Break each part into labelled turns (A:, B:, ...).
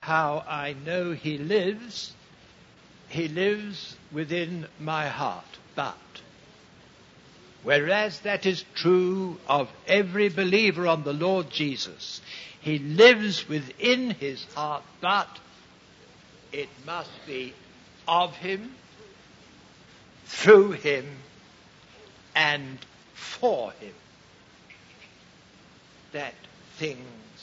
A: how I know he lives within my heart. But, whereas that is true of every believer on the Lord Jesus, he lives within his heart, but it must be of him, through him, and for him that things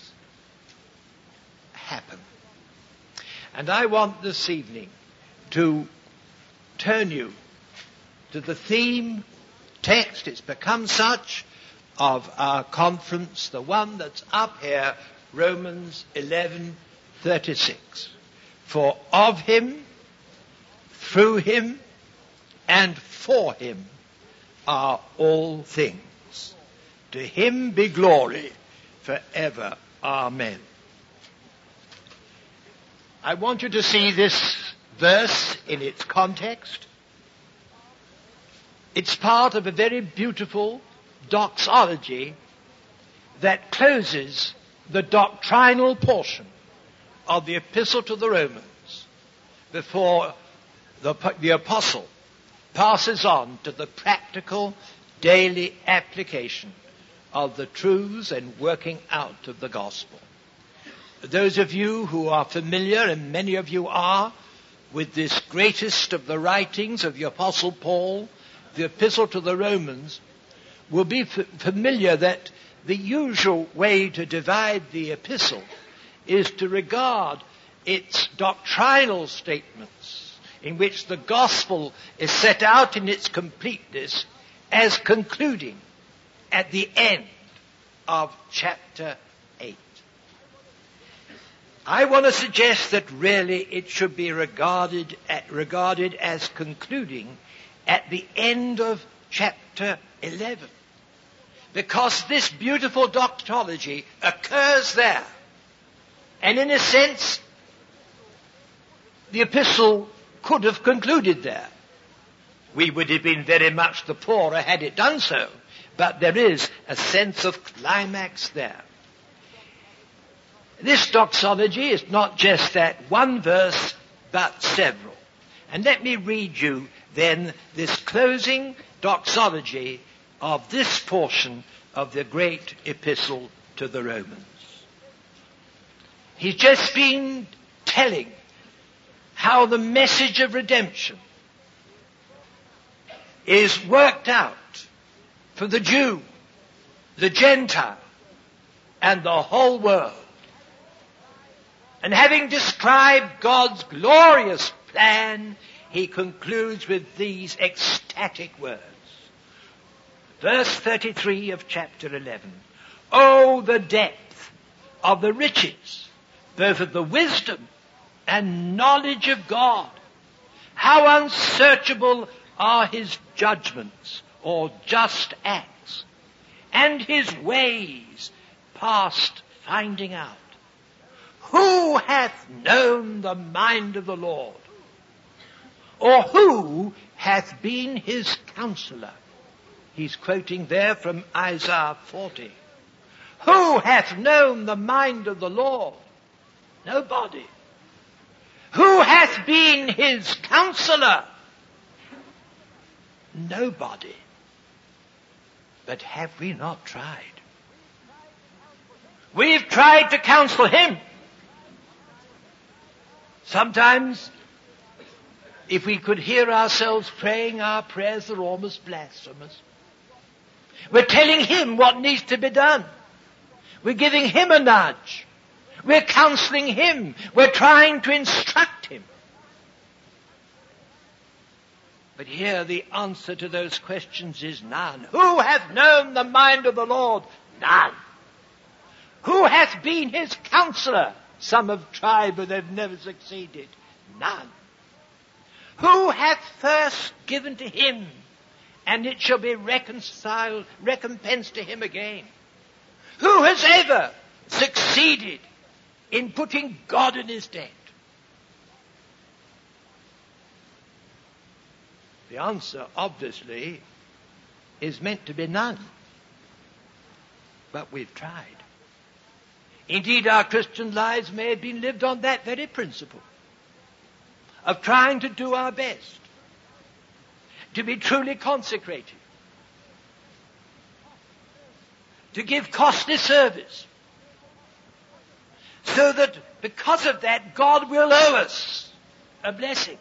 A: happen. And I want this evening to turn you to the theme text, it's become such, of our conference, the one that's up here, Romans 11:36. For of him, through him, and for him are all things. To him be glory forever. Amen. I want you to see this verse in its context. It's part of a very beautiful doxology that closes the doctrinal portion of the Epistle to the Romans before the apostle passes on to the practical daily application of the truths and working out of the gospel. Those of you who are familiar, and many of you are, with this greatest of the writings of the Apostle Paul, the Epistle to the Romans, will be familiar that the usual way to divide the epistle is to regard its doctrinal statements, in which the gospel is set out in its completeness, as concluding at the end of chapter 8. I want to suggest that really it should be regarded as concluding at the end of chapter 11. Because this beautiful doxology occurs there. And in a sense, the epistle could have concluded there. We would have been very much the poorer had it done so. But there is a sense of climax there. This doxology is not just that one verse, but several. And let me read you then this closing doxology of this portion of the great epistle to the Romans. He's just been telling how the message of redemption is worked out for the Jew, the Gentile, and the whole world. And having described God's glorious plan, he concludes with these ecstatic words. Verse 33 of chapter 11. Oh, the depth of the riches, both of the wisdom and knowledge of God. How unsearchable are his judgments or just acts, and his ways past finding out. Who hath known the mind of the Lord? Or who hath been his counselor? He's quoting there from Isaiah 40. Who hath known the mind of the Lord? Nobody. Who hath been his counselor? Nobody. But have we not tried? We've tried to counsel him. Sometimes, if we could hear ourselves praying, our prayers are almost blasphemous. We're telling him what needs to be done. We're giving him a nudge. We're counseling him. We're trying to instruct him. But here the answer to those questions is none. Who hath known the mind of the Lord? None. Who hath been his counselor? Some have tried, but they've never succeeded. None. Who hath first given to him, and it shall be recompensed to him again? Who has ever succeeded in putting God in his debt? The answer, obviously, is meant to be none. But we've tried. Indeed, our Christian lives may have been lived on that very principle of trying to do our best, to be truly consecrated, to give costly service, so that because of that, God will owe us a blessing.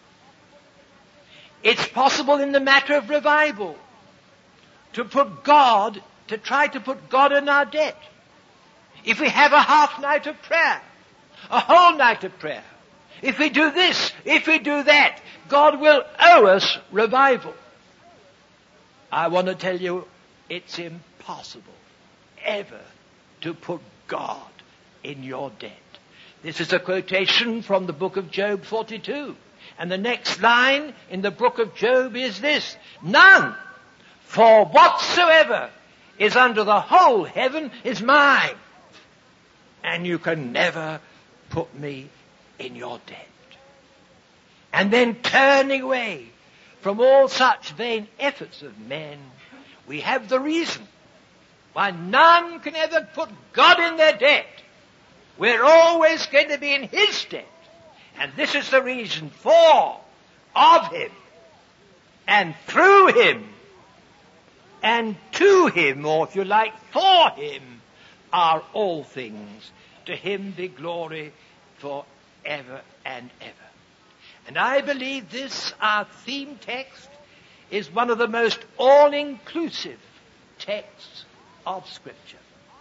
A: It's possible in the matter of revival to try to put God in our debt. If we have a half night of prayer, a whole night of prayer, if we do this, if we do that, God will owe us revival. I want to tell you, it's impossible ever to put God in your debt. This is a quotation from the book of Job 42. And the next line in the book of Job is this: none, for whatsoever is under the whole heaven is mine, and you can never put me in your debt. And then turning away from all such vain efforts of men, we have the reason why none can ever put God in their debt. We're always going to be in His debt. And this is the reason: for, of Him, and through Him, and to Him, or if you like, for Him, are all things. To Him be glory forever and ever. And I believe this, our theme text, is one of the most all-inclusive texts of Scripture.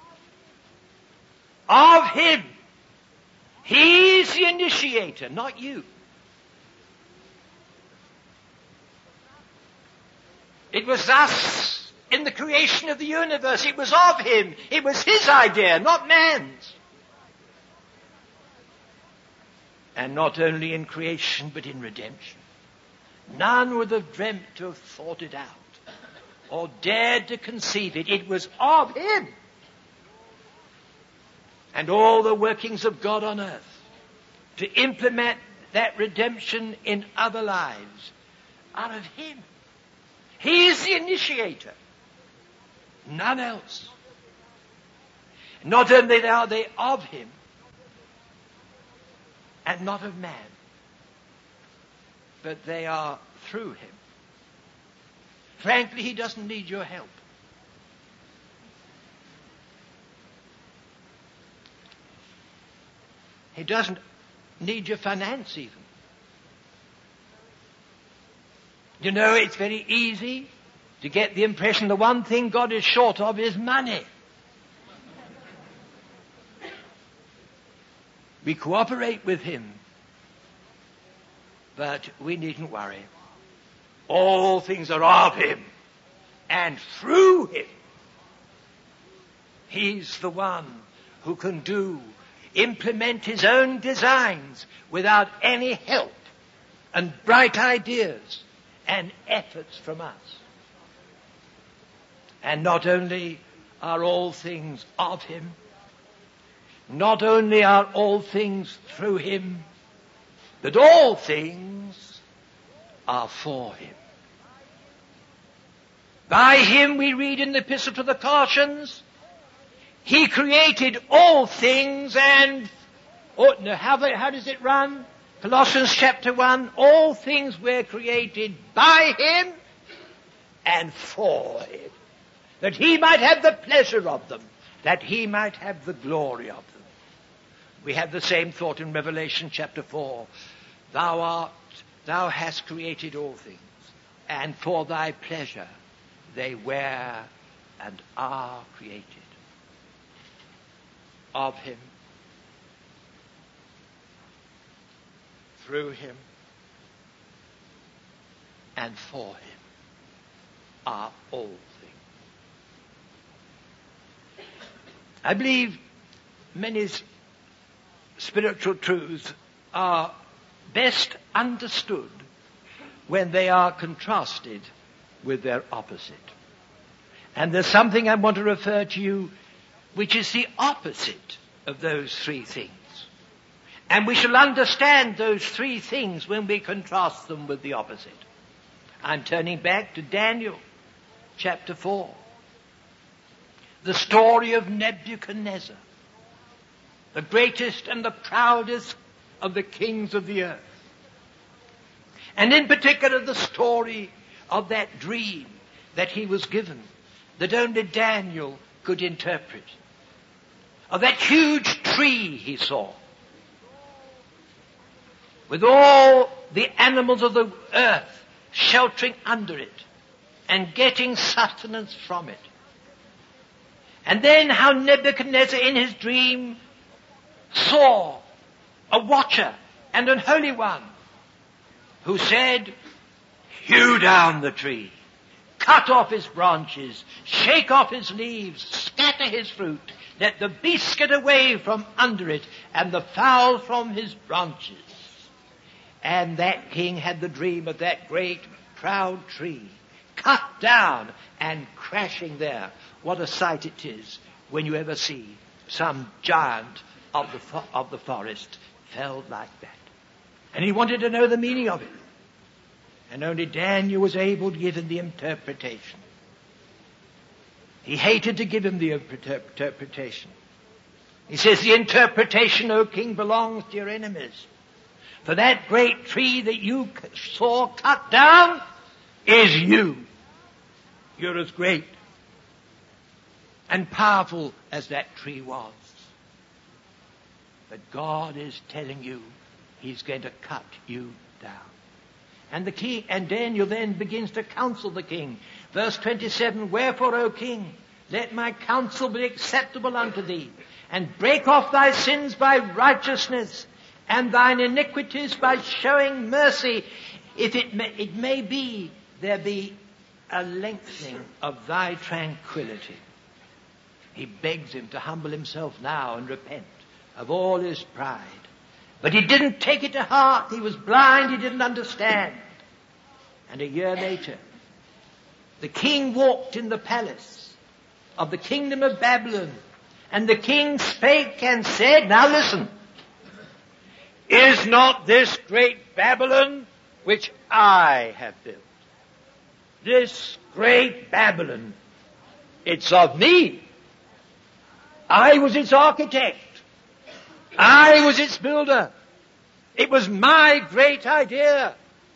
A: Of Him. He's the initiator, not you. It was thus in the creation of the universe. It was of Him. It was His idea, not man's. And not only in creation, but in redemption. None would have dreamt to have thought it out or dared to conceive it. It was of Him. And all the workings of God on earth to implement that redemption in other lives are of Him. He is the initiator. None else. Not only are they of Him, and not of man, but they are through Him. Frankly, He doesn't need your help. He doesn't need your finance even. You know, it's very easy to get the impression the one thing God is short of is money. We cooperate with Him, but we needn't worry. All things are of Him and through Him. He's the one who can implement His own designs without any help and bright ideas and efforts from us. And not only are all things of Him, not only are all things through Him, but all things are for Him. By Him, we read in the Epistle to the Colossians, He created all things and... how does it run? Colossians chapter 1, all things were created by Him and for Him, that He might have the pleasure of them, that He might have the glory of them. We have the same thought in Revelation chapter 4. Thou hast created all things, and for Thy pleasure they were and are created. Of Him, through Him, and for Him are all things. I believe many spiritual truths are best understood when they are contrasted with their opposite. And there's something I want to refer to you which is the opposite of those three things. And we shall understand those three things when we contrast them with the opposite. I'm turning back to Daniel chapter 4. The story of Nebuchadnezzar. the greatest and the proudest of the kings of the earth. And in particular the story of that dream that he was given, that only Daniel could interpret, of that huge tree he saw, with all the animals of the earth sheltering under it and getting sustenance from it. And then how Nebuchadnezzar in his dream saw a watcher and an holy one who said, hew down the tree, cut off his branches, shake off his leaves, scatter his fruit, let the beasts get away from under it and the fowl from his branches. And that king had the dream of that great proud tree cut down and crashing there. What a sight it is when you ever see some giant of the forest felled like that. And he wanted to know the meaning of it. And only Daniel was able to give him the interpretation. He hated to give him the interpretation. He says, the interpretation, O king, belongs to your enemies. For that great tree that you saw cut down is you. You're as great and powerful as that tree was. But God is telling you he's going to cut you down. And the king, and Daniel then begins to counsel the king. Verse 27, wherefore, O king, let my counsel be acceptable unto thee, and break off thy sins by righteousness, and thine iniquities by showing mercy, if it may be there be a lengthening of thy tranquility. He begs him to humble himself now and repent of all his pride. But he didn't take it to heart. He was blind. He didn't understand. And a year later, the king walked in the palace of the kingdom of Babylon. And the king spake and said, now listen, is not this great Babylon which I have built? This great Babylon, it's of me. I was its architect. I was its builder. It was my great idea.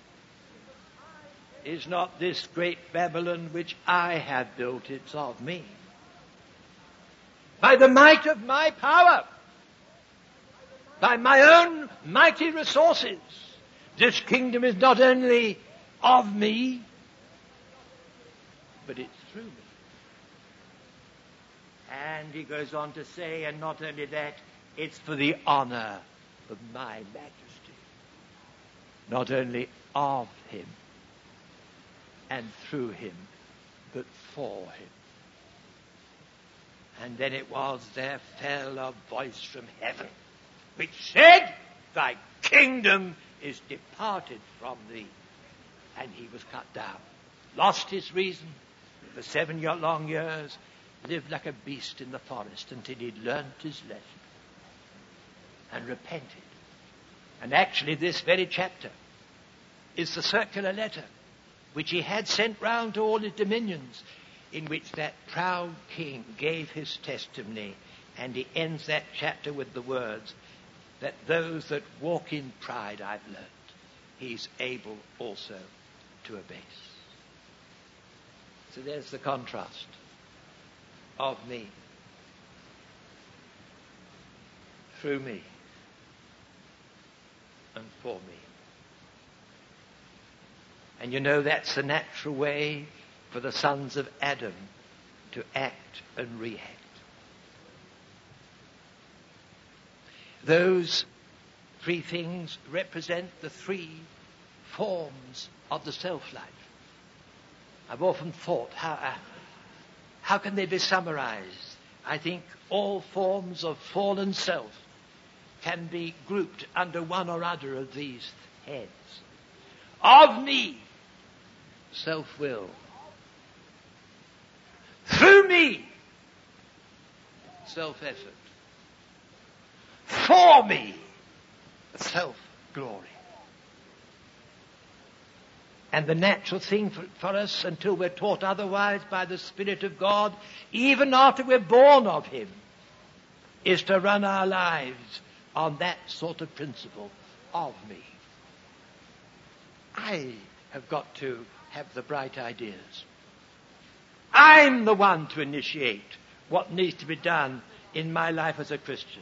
A: Is not this great Babylon which I have built, it's of me? By the might of my power, by my own mighty resources, this kingdom is not only of me, but it's through me. And he goes on to say, and not only that, it's for the honor of my majesty. Not only of him and through him, but for him. And then it was there fell a voice from heaven, which said, thy kingdom is departed from thee. And he was cut down, lost his reason for 7 long years, lived like a beast in the forest until he'd learnt his lesson and repented. And actually this very chapter is the circular letter which he had sent round to all his dominions, in which that proud king gave his testimony, and he ends that chapter with the words that those that walk in pride, I've learnt, he's able also to abase. So there's the contrast of me, through me, and for me. And you know that's the natural way for the sons of Adam to act and react. Those three things represent the three forms of the self-life. I've often thought, how can they be summarized? I think all forms of fallen self can be grouped under one or other of these heads. Of me, self-will. Through me, self-effort. For me, self-glory. And the natural thing for us, until we're taught otherwise by the Spirit of God, even after we're born of him, is to run our lives on that sort of principle of me. I have got to have the bright ideas. I'm the one to initiate what needs to be done in my life as a Christian.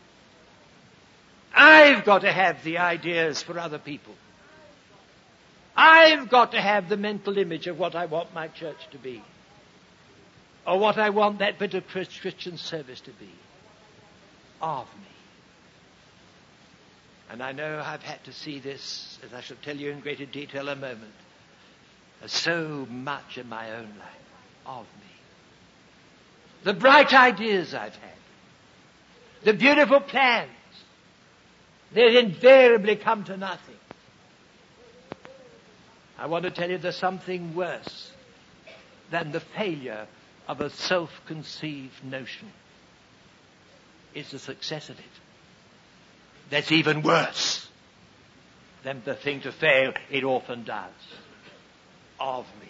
A: I've got to have the ideas for other people. I've got to have the mental image of what I want my church to be, or what I want that bit of Christian service to be, of me. And I know I've had to see this, as I shall tell you in greater detail in a moment, as so much in my own life, of me. The bright ideas I've had, the beautiful plans, they invariably come to nothing. I want to tell you there's something worse than the failure of a self-conceived notion. It's the success of it that's even worse than the thing to fail. It often does. Of me.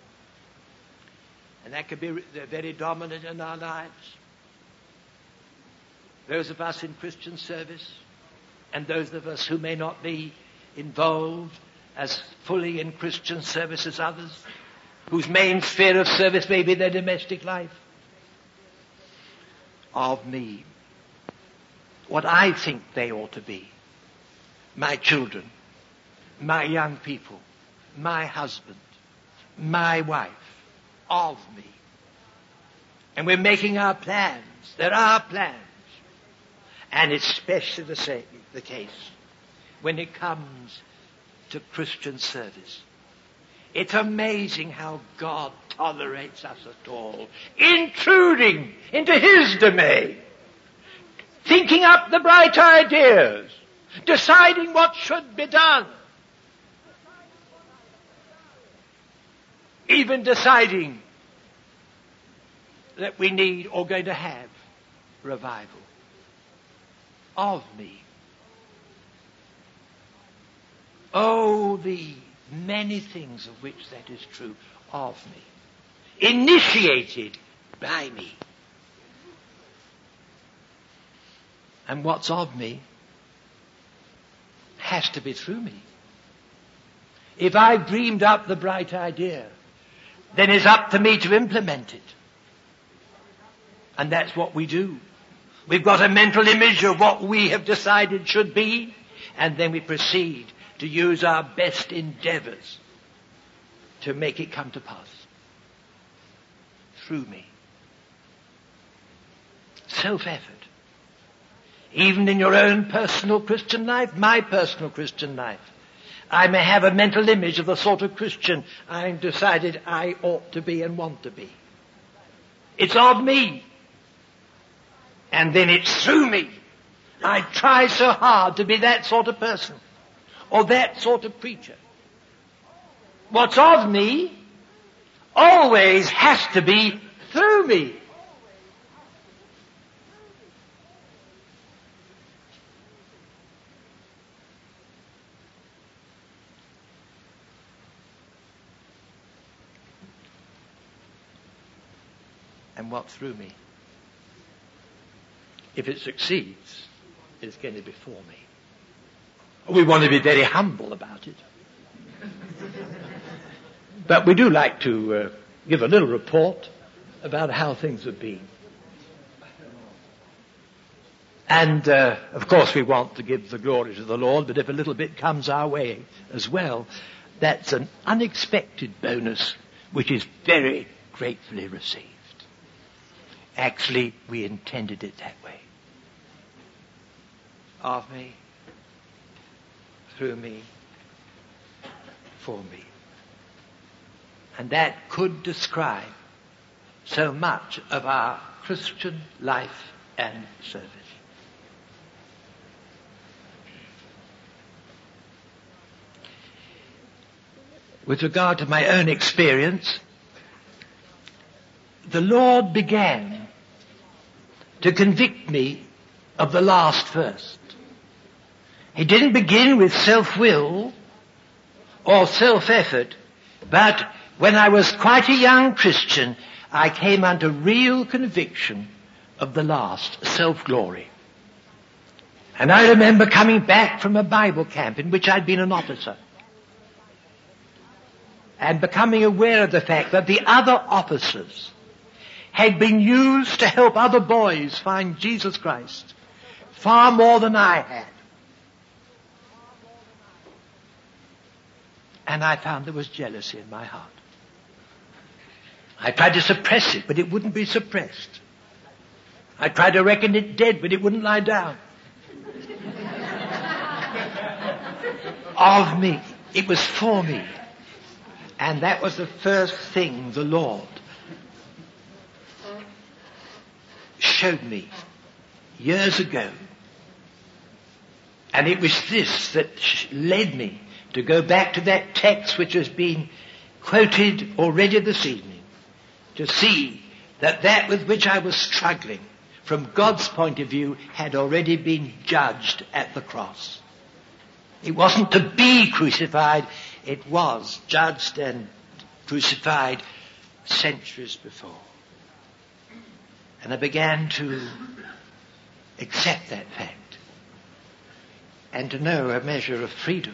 A: And that can be very dominant in our lives. Those of us in Christian service, and those of us who may not be involved as fully in Christian service as others, whose main sphere of service may be their domestic life. Of me. What I think they ought to be. My children, my young people, my husband, my wife, of me. And we're making our plans. There are plans. And especially the case when it comes to Christian service. It's amazing how God tolerates us at all, intruding into His domain, thinking up the bright ideas, deciding what should be done, even deciding that we need or going to have revival. Of me. Oh, the many things of which that is true of me. Initiated by me. And what's of me has to be through me. If I've dreamed up the bright idea, then it's up to me to implement it. And that's what we do. We've got a mental image of what we have decided should be, and then we proceed to use our best endeavors to make it come to pass. Through me. Self-effort. Even in your own personal Christian life, my personal Christian life, I may have a mental image of the sort of Christian I've decided I ought to be and want to be. It's of me. And then it's through me. I try so hard to be that sort of person, or that sort of preacher. What's of me always has to be through me. And what's through me, if it succeeds, is going to be for me. We want to be very humble about it. But we do like to give a little report about how things have been. And, of course, we want to give the glory to the Lord, but if a little bit comes our way as well, that's an unexpected bonus which is very gratefully received. Actually, we intended it that way. Of me, through me, for me. And that could describe so much of our Christian life and service. With regard to my own experience, the Lord began to convict me of the last first. He didn't begin with self-will or self-effort, but when I was quite a young Christian, I came under real conviction of the last, self-glory. And I remember coming back from a Bible camp in which I'd been an officer and becoming aware of the fact that the other officers had been used to help other boys find Jesus Christ far more than I had. And I found there was jealousy in my heart. I tried to suppress it, but it wouldn't be suppressed. I tried to reckon it dead, but it wouldn't lie down. Of me. It was for me. And that was the first thing the Lord showed me years ago. And it was this that led me to go back to that text which has been quoted already this evening, to see that that with which I was struggling from God's point of view had already been judged at the cross. It wasn't to be crucified, it was judged and crucified centuries before. And I began to accept that fact and to know a measure of freedom.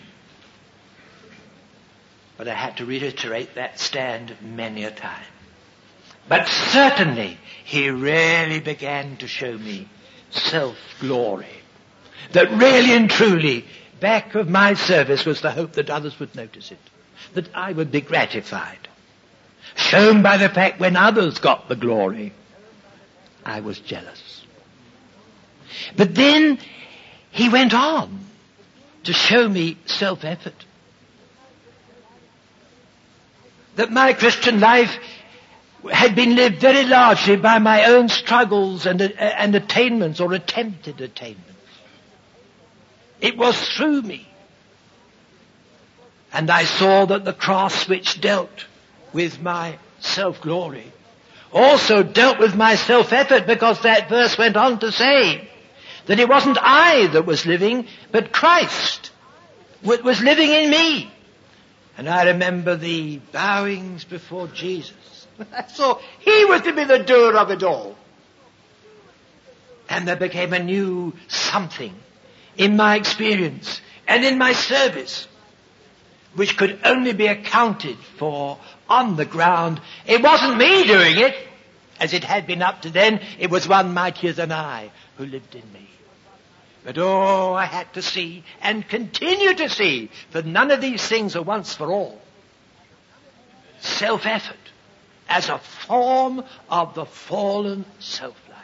A: But I had to reiterate that stand many a time. But certainly he really began to show me self-glory. That really and truly back of my service was the hope that others would notice it. That I would be gratified. Shown by the fact when others got the glory, I was jealous. But then he went on to show me self-effort. That my Christian life had been lived very largely by my own struggles and attainments or attempted attainments. It was through me. And I saw that the cross which dealt with my self-glory also dealt with my self-effort, because that verse went on to say that it wasn't I that was living, but Christ was living in me. And I remember the bowings before Jesus. I saw he was to be the doer of it all. And there became a new something in my experience and in my service, which could only be accounted for on the ground. It wasn't me doing it, as it had been up to then. It was one mightier than I who lived in me. But I had to see and continue to see, for none of these things are once for all. Self-effort as a form of the fallen self-life.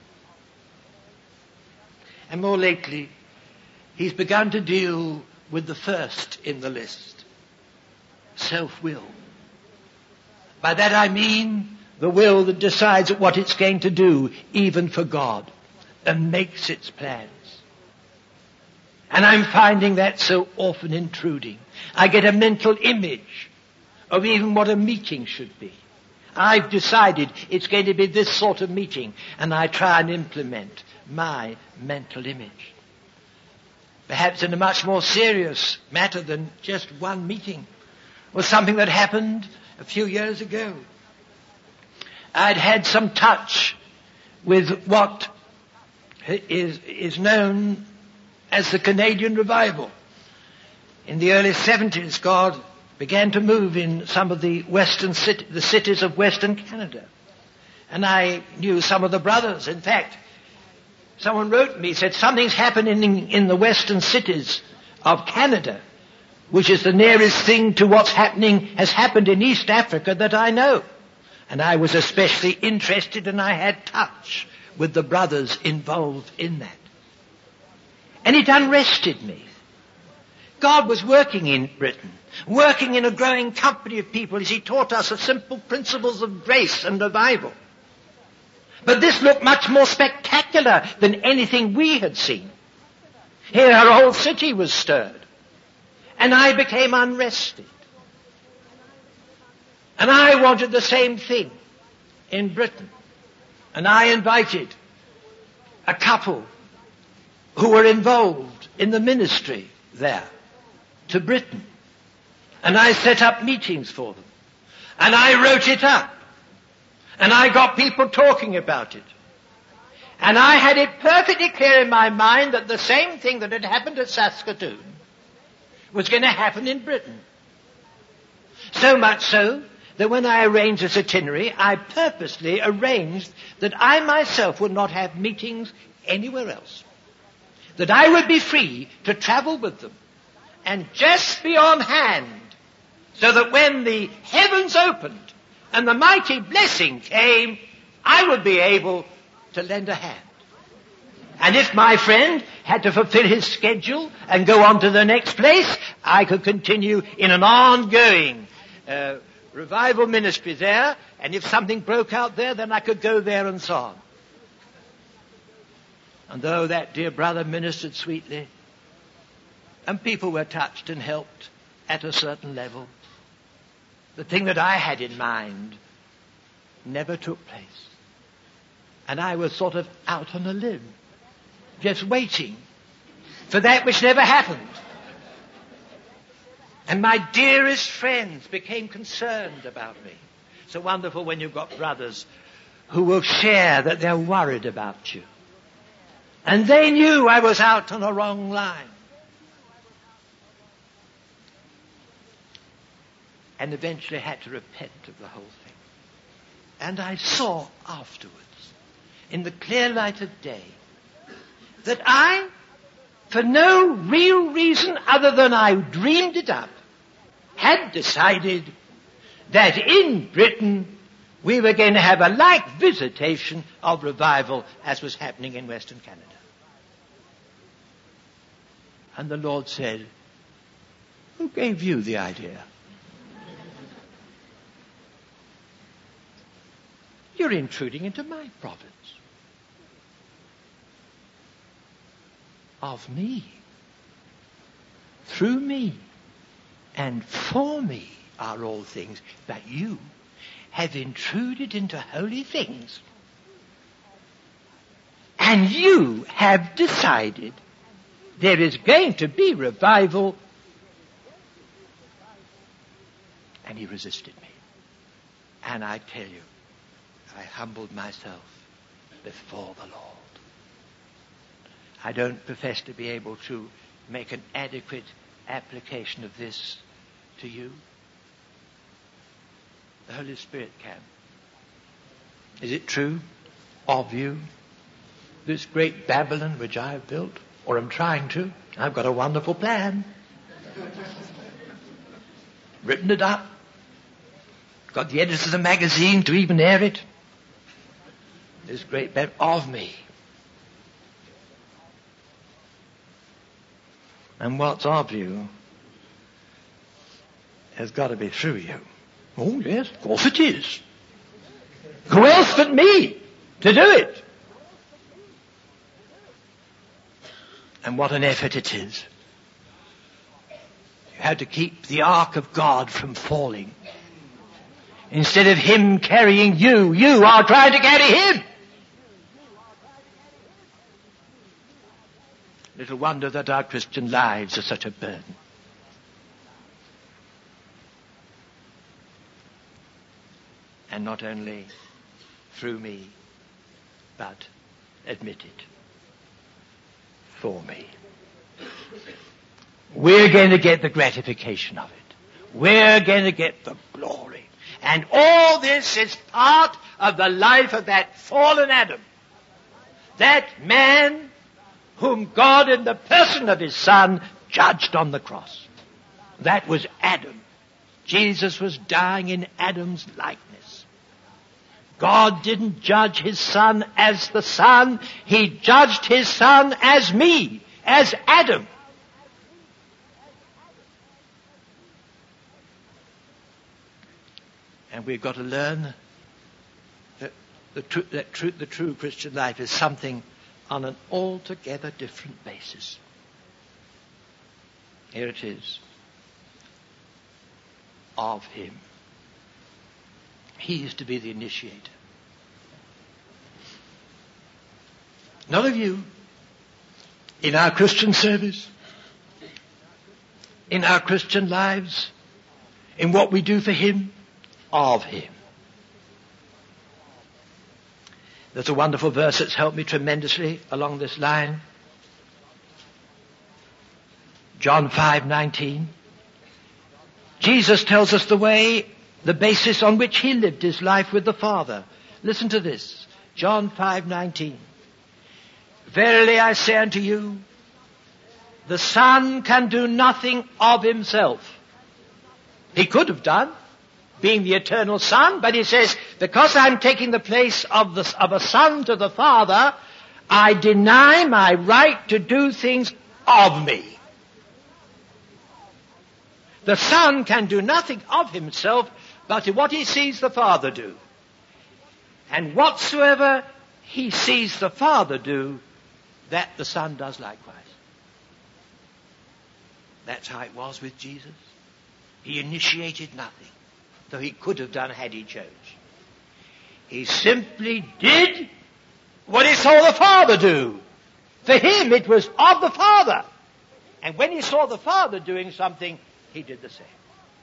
A: And more lately, he's begun to deal with the first in the list. Self-will. By that I mean the will that decides what it's going to do, even for God, and makes its plans. And I'm finding that so often intruding. I get a mental image of even what a meeting should be. I've decided it's going to be this sort of meeting, and I try and implement my mental image. Perhaps in a much more serious matter than just one meeting was something that happened a few years ago. I'd had some touch with what is known as the Canadian Revival. In the early 70s, God began to move in some of the the cities of Western Canada. And I knew some of the brothers. In fact, someone wrote me, said, something's happening in the western cities of Canada, which is the nearest thing to has happened in East Africa that I know. And I was especially interested, and I had touch with the brothers involved in that. And it unrested me. God was working in Britain, working in a growing company of people as he taught us the simple principles of grace and revival. But this looked much more spectacular than anything we had seen. Here our whole city was stirred. And I became unrested. And I wanted the same thing in Britain. And I invited a couple who were involved in the ministry there to Britain. And I set up meetings for them. And I wrote it up. And I got people talking about it. And I had it perfectly clear in my mind that the same thing that had happened at Saskatoon was going to happen in Britain. So much so that when I arranged this itinerary, I purposely arranged that I myself would not have meetings anywhere else. That I would be free to travel with them and just be on hand, so that when the heavens opened and the mighty blessing came, I would be able to lend a hand. And if my friend had to fulfill his schedule and go on to the next place, I could continue in an ongoing revival ministry there, and if something broke out there, then I could go there and so on. And though that dear brother ministered sweetly, and people were touched and helped at a certain level, the thing that I had in mind never took place. And I was sort of out on a limb, just waiting for that which never happened. And my dearest friends became concerned about me. So wonderful when you've got brothers who will share that they're worried about you. And they knew I was out on a wrong line. And eventually had to repent of the whole thing. And I saw afterwards, in the clear light of day, that I, for no real reason other than I dreamed it up, had decided that in Britain we were going to have a like visitation of revival as was happening in Western Canada. And the Lord said, "Who gave you the idea? You're intruding into my province. Of me, through me, and for me are all things, but you have intruded into holy things. And you have decided there is going to be revival." And he resisted me. And I tell you, I humbled myself before the Lord. I don't profess to be able to make an adequate application of this to you. The Holy Spirit can. Is it true of you? This great Babylon which I have built, or am trying to. I've got a wonderful plan. Written it up. Got the editors of the magazine to even air it. This great Babylon of me. And what's of you has got to be through you. Oh, yes, of course it is. Who else but me to do it? And what an effort it is. You have to keep the ark of God from falling. Instead of him carrying you, you are trying to carry him. Little wonder that our Christian lives are such a burden. And not only through me, but admitted for me. We're going to get the gratification of it. We're going to get the glory. And all this is part of the life of that fallen Adam. That man whom God in the person of his Son judged on the cross. That was Adam. Jesus was dying in Adam's likeness. God didn't judge his Son as the Son. He judged his Son as me, as Adam. And we've got to learn that the true Christian life is something on an altogether different basis. Here it is. Of him. He is to be the initiator. Not of you. In our Christian service, in our Christian lives, in what we do for him, of him. There's a wonderful verse that's helped me tremendously along this line. John 5:19. Jesus tells us the basis on which he lived his life with the Father. Listen to this. John 5:19. Verily I say unto you, the Son can do nothing of himself. He could have done, being the eternal Son, but he says, because I'm taking the place of a son to the Father, I deny my right to do things of me. The Son can do nothing of himself, but what he sees the Father do. And whatsoever he sees the Father do, that the Son does likewise. That's how it was with Jesus. He initiated nothing, though he could have done had he chose. He simply did what he saw the Father do. For him it was of the Father. And when he saw the Father doing something, he did the same.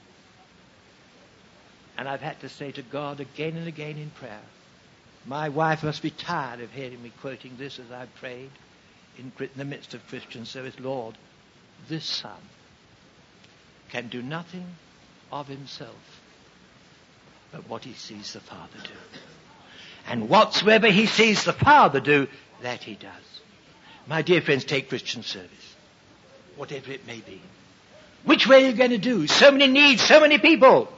A: And I've had to say to God again and again in prayer, my wife must be tired of hearing me quoting this as I've prayed in the midst of Christian service. Lord, this Son can do nothing of himself but what he sees the Father do. And whatsoever he sees the Father do, that he does. My dear friends, take Christian service, whatever it may be. Which way are you going to do? So many needs, so many people.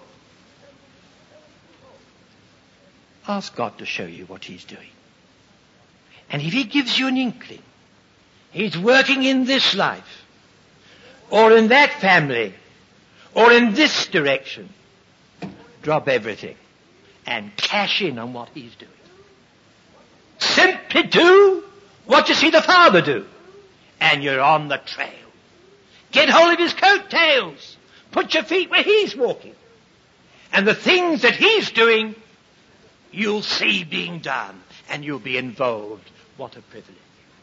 A: Ask God to show you what he's doing. And if he gives you an inkling, he's working in this life, or in that family, or in this direction, drop everything and cash in on what he's doing. Simply do what you see the Father do, and you're on the trail. Get hold of his coattails. Put your feet where he's walking. And the things that he's doing, you'll see being done, and you'll be involved. What a privilege.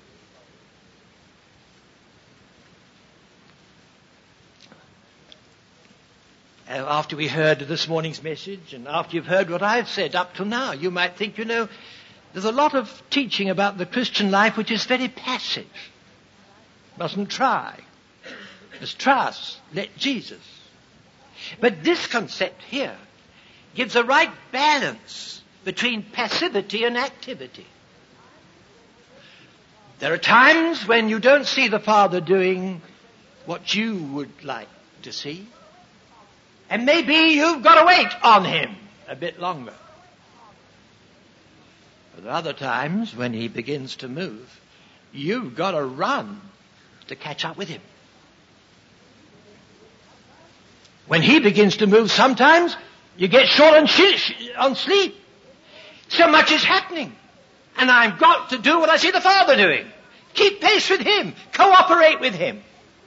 A: After we heard this morning's message, and after you've heard what I've said up till now, you might think, there's a lot of teaching about the Christian life which is very passive. Mustn't try. Just trust. Let Jesus. But this concept here gives a right balance between passivity and activity. There are times when you don't see the Father doing what you would like to see. And maybe you've got to wait on him a bit longer. But there are other times when he begins to move, you've got to run to catch up with him. When he begins to move, sometimes you get short on sleep. So much is happening. And I've got to do what I see the Father doing. Keep pace with him. Cooperate with him.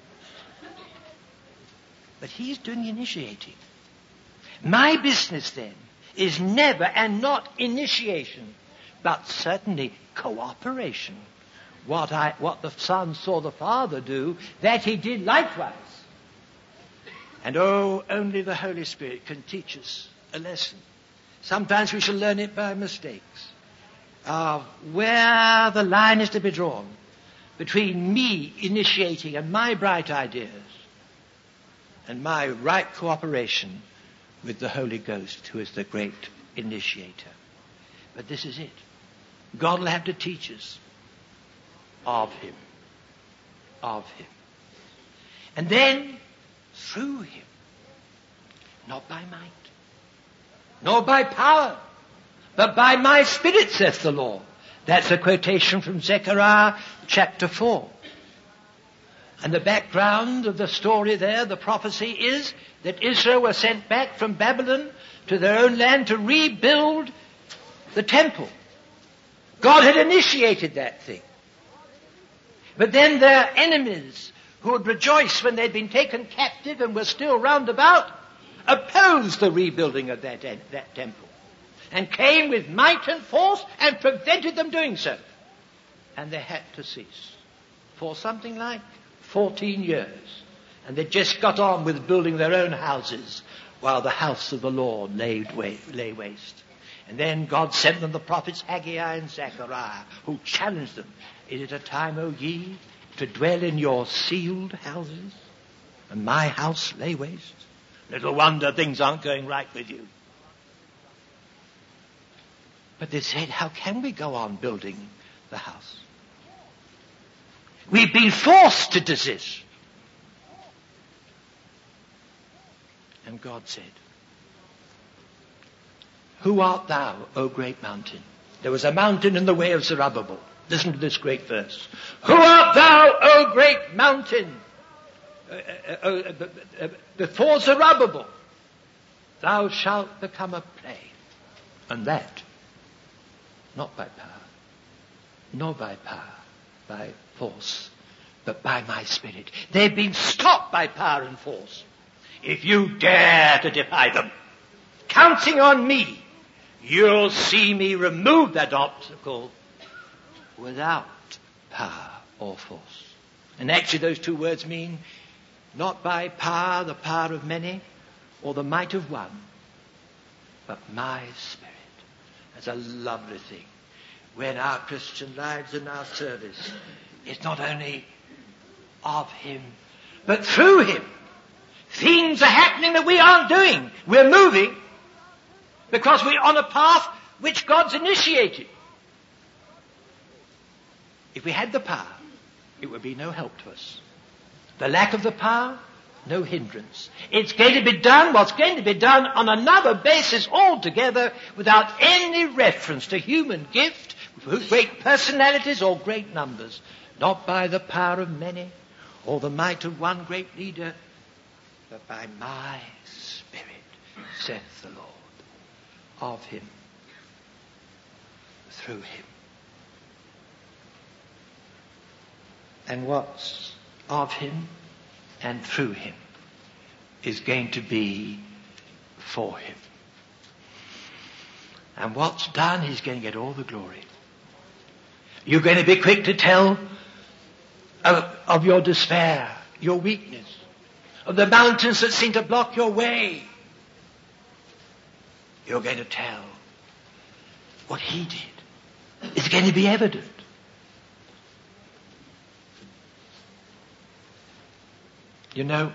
A: But he's doing the initiating. My business then is never and not initiation, but certainly cooperation. What the Son saw the Father do, that he did likewise. And only the Holy Spirit can teach us a lesson. Sometimes we shall learn it by mistakes. Where the line is to be drawn between me initiating and my bright ideas and my right cooperation with the Holy Ghost, who is the great initiator. But this is it. God will have to teach us of him. Of him. And then, through him, not by might, nor by power, but by my Spirit, saith the Lord. That's a quotation from Zechariah chapter 4. And the background of the story there, the prophecy, is that Israel was sent back from Babylon to their own land to rebuild the temple. God had initiated that thing. But then their enemies, who had rejoiced when they'd been taken captive and were still round about, opposed the rebuilding of that temple, and came with might and force and prevented them doing so. And they had to cease for something like 14 years. And they just got on with building their own houses while the house of the Lord lay waste. And then God sent them the prophets Haggai and Zechariah, who challenged them. Is it a time, O ye, to dwell in your sealed houses, and my house lay waste? Little wonder things aren't going right with you. But they said, how can we go on building the house? We've been forced to desist. And God said, who art thou, O great mountain? There was a mountain in the way of Zerubbabel. Listen to this great verse. Who art thou, O great mountain? Before Zerubbabel, thou shalt become a plain. And that, not by power, nor by power, by force, but by my Spirit. They've been stopped by power and force. If you dare to defy them, counting on me, you'll see me remove that obstacle without power or force. And actually those two words mean not by power, the power of many, or the might of one, but my Spirit. That's a lovely thing. When our Christian lives and our service is not only of Him, but through Him. Things are happening that we aren't doing. We're moving because we're on a path which God's initiated. If we had the power, it would be no help to us. The lack of the power, no hindrance. It's going to be done, what's going to be done on another basis altogether without any reference to human gift, great personalities or great numbers. Not by the power of many or the might of one great leader, but by my Spirit, saith the Lord, of Him, through Him. And what's of Him and through Him is going to be for Him. And what's done, He's going to get all the glory. You're going to be quick to tell of your despair, your weakness, of the mountains that seem to block your way. You're going to tell what He did. It's going to be evident. You know,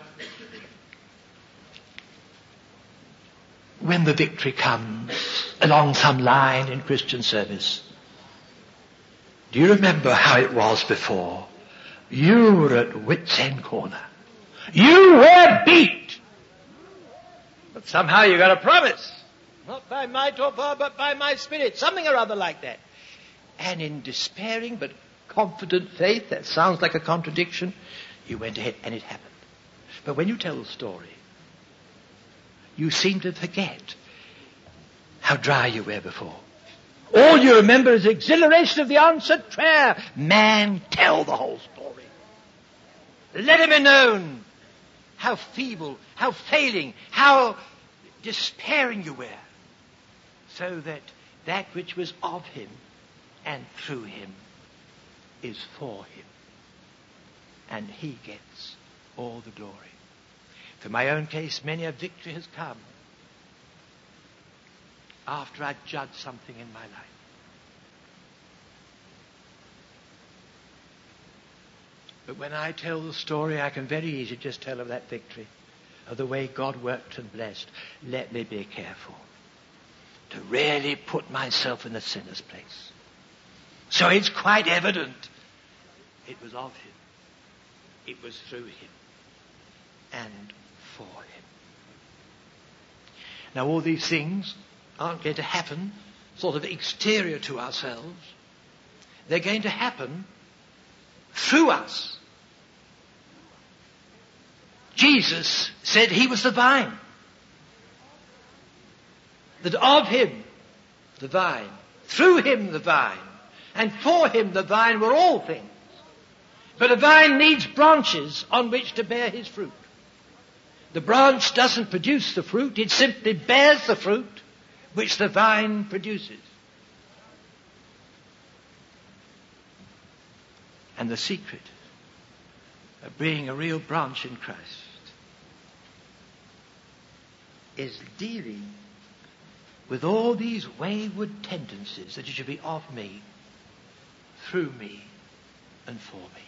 A: when the victory comes along some line in Christian service, do you remember how it was before? You were at wit's end corner. You were beat. But somehow you got a promise. Not by might or power, but by my Spirit. Something or other like that. And in despairing but confident faith, that sounds like a contradiction, you went ahead and it happened. But when you tell the story, you seem to forget how dry you were before. All you remember is the exhilaration of the answered prayer. Man, tell the whole story. Let it be known how feeble, how failing, how despairing you were, so that that which was of Him and through Him is for Him. And He gets all the glory. For my own case, many a victory has come after I'd judged something in my life. But when I tell the story, I can very easily just tell of that victory, of the way God worked and blessed. Let me be careful to really put myself in the sinner's place. So it's quite evident it was of Him. It was through Him and for Him. Now all these things aren't going to happen sort of exterior to ourselves. They're going to happen through us. Jesus said He was the vine. That of Him, the vine, through Him, the vine, and for Him, the vine, were all things. But a vine needs branches on which to bear his fruit. The branch doesn't produce the fruit, it simply bears the fruit which the vine produces. And the secret of being a real branch in Christ is dealing with all these wayward tendencies, that it should be of me, through me, and for me.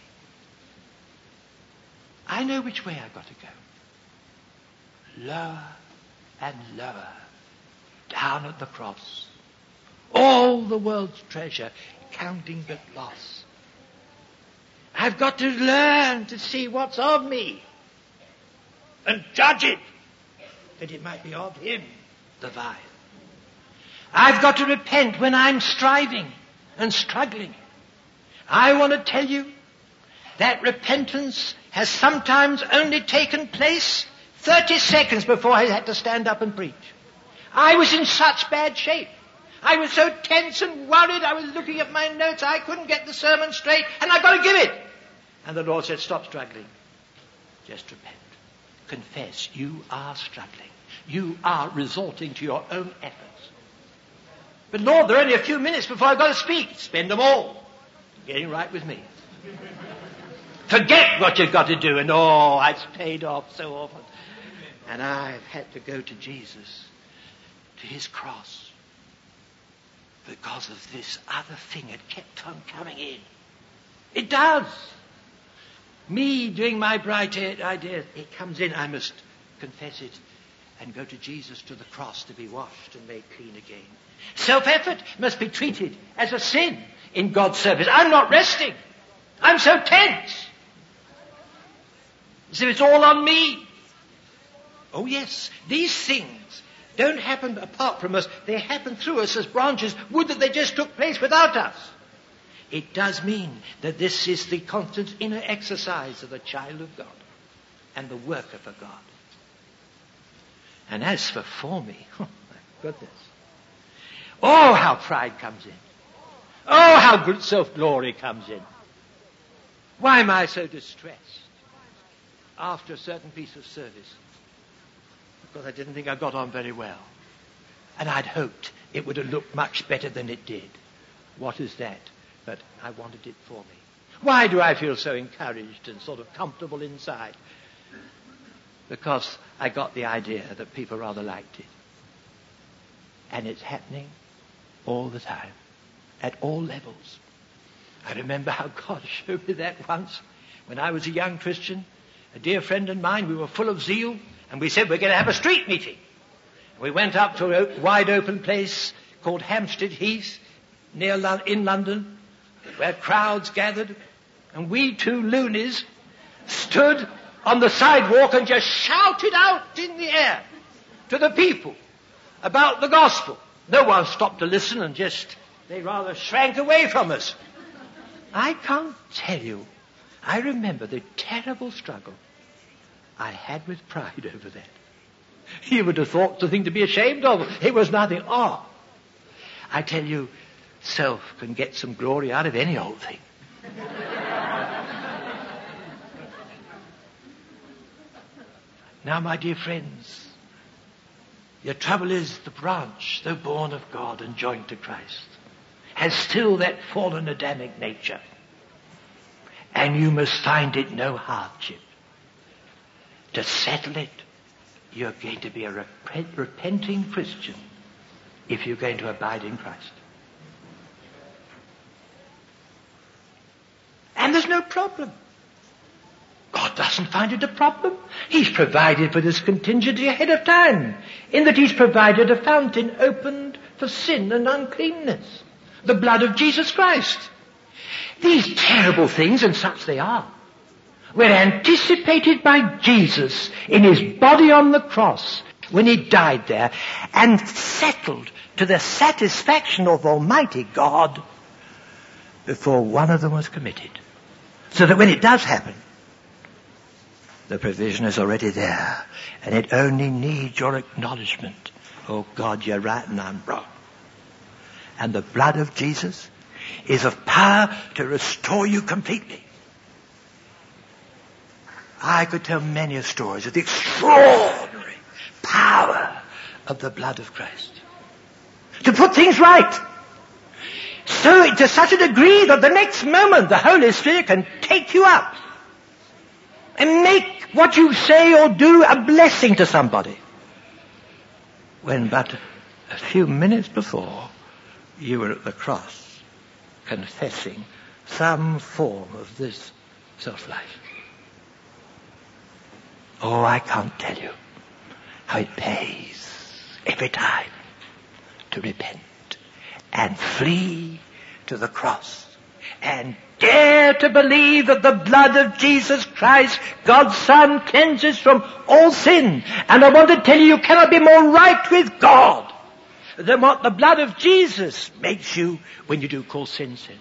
A: I know which way I've got to go. Lower and lower, down at the cross. All the world's treasure, counting but loss. I've got to learn to see what's of me and judge it, that it might be of him, the vine. I've got to repent when I'm striving and struggling. I want to tell you that repentance has sometimes only taken place 30 seconds before I had to stand up and preach. I was in such bad shape. I was so tense and worried. I was looking at my notes. I couldn't get the sermon straight, and I've got to give it. And the Lord said, stop struggling. Just repent. Confess you are struggling. You are resorting to your own efforts. But Lord, there are only a few minutes before I've got to speak. Spend them all getting right with me. Forget what you've got to do, and it's paid off so often. And I've had to go to Jesus, to his cross, because of this other thing. It kept on coming in. It does. Me doing my bright ideas, it comes in. I must confess it and go to Jesus, to the cross, to be washed and made clean again. Self-effort must be treated as a sin in God's service. I'm not resting. I'm so tense. As if it's all on me. Oh yes, these things don't happen apart from us. They happen through us as branches. Would that they just took place without us. It does mean that this is the constant inner exercise of the child of God and the worker for God. And as for me, oh my goodness. Oh, how pride comes in. Oh, how self-glory comes in. Why am I so distressed after a certain piece of service? Because I didn't think I got on very well. And I'd hoped it would have looked much better than it did. What is that? But I wanted it for me. Why do I feel so encouraged and sort of comfortable inside? Because I got the idea that people rather liked it. And it's happening all the time, at all levels. I remember how God showed me that once when I was a young Christian. A dear friend of mine, we were full of zeal, and we said we're going to have a street meeting. We went up to a wide open place called Hampstead Heath, in London, where crowds gathered, and we two loonies stood on the sidewalk and just shouted out in the air to the people about the gospel. No one stopped to listen, and they rather shrank away from us. I can't tell you. I remember the terrible struggle I had with pride over that. You would have thought the thing to be ashamed of. It was nothing. I tell you, self can get some glory out of any old thing. Now, my dear friends, your trouble is the branch, though born of God and joined to Christ, has still that fallen Adamic nature. And you must find it no hardship. To settle it, you're going to be a repenting Christian if you're going to abide in Christ. And there's no problem. God doesn't find it a problem. He's provided for this contingency ahead of time, in that he's provided a fountain opened for sin and uncleanness. The blood of Jesus Christ. These terrible things, and such they are, were anticipated by Jesus in his body on the cross when he died there, and settled to the satisfaction of Almighty God before one of them was committed. So that when it does happen, the provision is already there, and it only needs your acknowledgement. Oh God, you're right and I'm wrong. And the blood of Jesus is of power to restore you completely. I could tell many a stories of the extraordinary power of the blood of Christ to put things right. So to such a degree that the next moment the Holy Spirit can take you up and make what you say or do a blessing to somebody, when but a few minutes before you were at the cross confessing some form of this self-life. Oh, I can't tell you how it pays every time to repent and flee to the cross and dare to believe that the blood of Jesus Christ, God's Son, cleanses from all sin. And I want to tell you cannot be more right with God than what the blood of Jesus makes you when you do call sin, sin.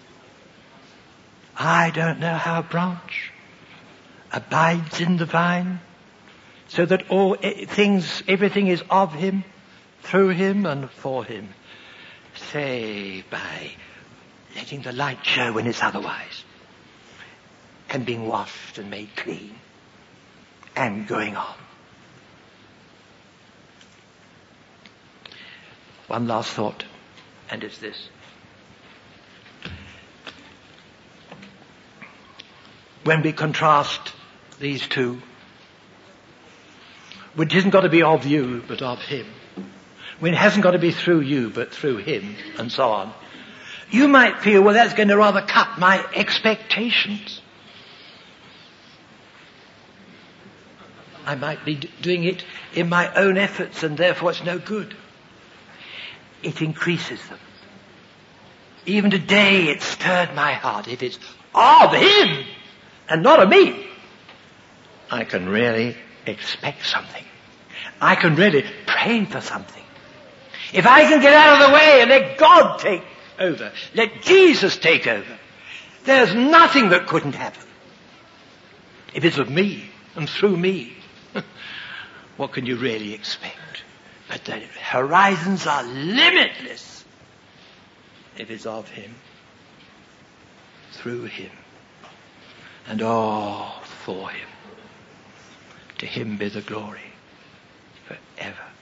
A: I don't know how a branch abides in the vine so that everything is of him, through him and for him, say by letting the light show when it's otherwise, and being washed and made clean, and going on. One last thought, and it's this. When we contrast these two, which isn't got to be of you, but of him, when it hasn't got to be through you, but through him, and so on, you might feel, well, that's going to rather cut my expectations. I might be doing it in my own efforts, and therefore it's no good. It increases them. Even today it stirred my heart. If it's of him and not of me, I can really expect something. I can really pray for something. If I can get out of the way and let God take over, let Jesus take over, there's nothing that couldn't happen. If it's of me and through me, what can you really expect? But the horizons are limitless if it's of him, through him, and all for him. To him be the glory forever.